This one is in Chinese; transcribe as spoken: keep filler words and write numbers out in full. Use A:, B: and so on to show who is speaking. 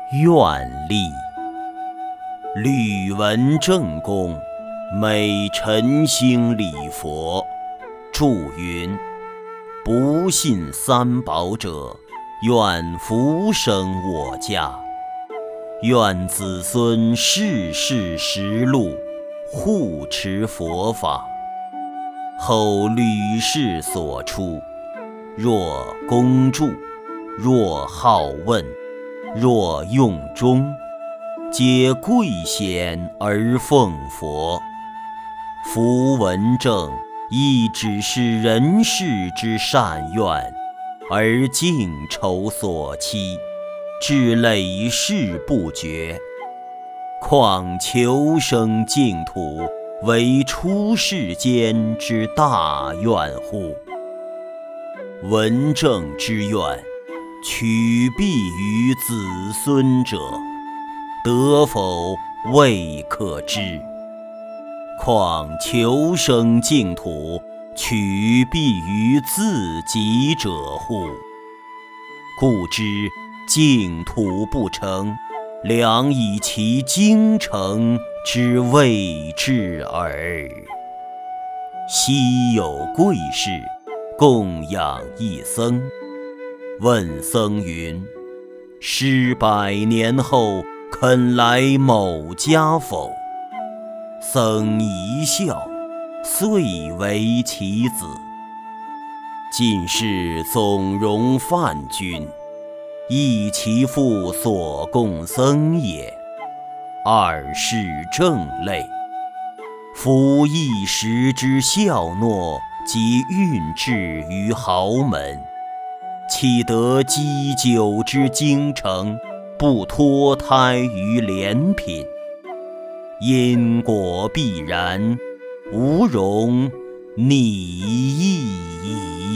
A: 愿力。吕文正公每晨兴礼佛，注云：不信三宝者，愿福生我家。愿子孙世世实录，护持佛法。后吕氏所出，若恭祝，若好问，若用忠，皆贵贤而奉佛。夫文正亦只是人世之善愿，而尽愁所期，至累世不绝。况求生净土，为出世间之大愿乎？文正之愿，取必于子孙者，得否未可知。况求生净土，取必于自己者乎？故知净土不成，良以其精诚之谓至耳。昔有贵士供养一僧，问僧云：师百年后肯来某家否？僧一笑，遂为其子。近世总容梵君，亦其父所供僧也。二是正类，夫一时之笑诺，及运至于豪门，岂得积久之精诚，不脱胎于廉品？因果必然，无容拟意矣。